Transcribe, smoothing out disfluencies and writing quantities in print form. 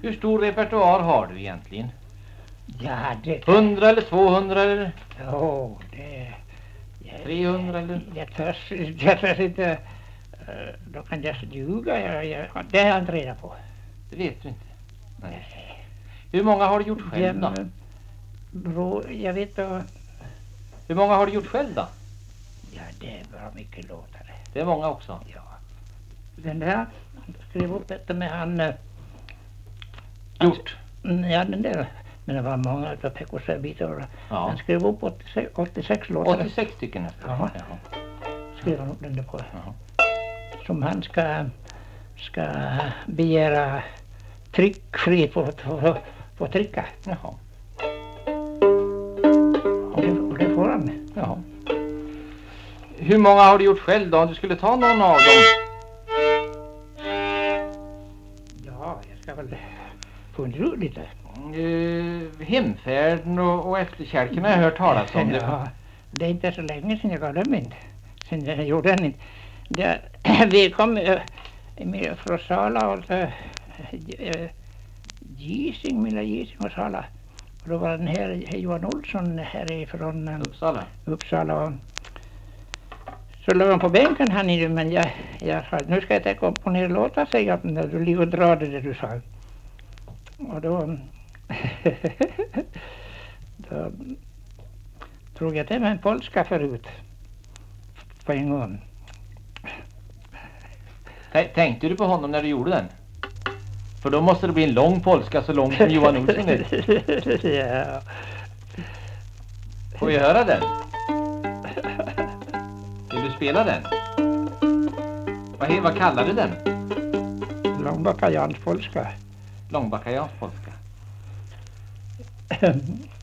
Hur stor repertoar har du egentligen? Ja, det... 100 eller 200 eller? Jo, det... 300 eller? Jag törs inte... Då kan jag ljuga. Det har jag inte reda på. Det vet du inte. Nej. Hur många har du gjort själv då? Jag vet då... Hur många har du gjort själv då? Ja, det är bra mycket låtar. Det är många också. Ja. Den där skrev upp detta med han... Gjort? Ja, den där. Men det var många av Pekko Säbitor. Ja. Han skrev upp 86 låtar. 86 stycken nästan. Ja. Jaha. Skrev han upp den där på. Jaha. Som Som han ska begära tryckfri på trycka. Jaha. Och det får han. Jaha. Hur många har du gjort själv då? Om du skulle ta någon av dem? Ja, jag ska väl fundera ut lite. Hemfärden och efterkälken har jag hört talas om. Ja, det är inte så länge sedan jag gav dem inte. Sen jag gjorde den inte. Vi kom från Sala och Gysing och Sala. Och då var den här Johan Olsson härifrån Uppsala. Och så låg han på bänken han i det, men jag sa nu ska jag täcka upp och ner och låta sig att när du ligger och drar det du sa. Och då då tror jag det var en polska förut på en gång. Tänkte du på honom när du gjorde den? För då måste det bli en lång polska så lång som Johan Olsson är. Ja. Får vi höra den? Vill du spela den? Vad kallar du den? Långbacka Jans polska. Långbacka Jans polska.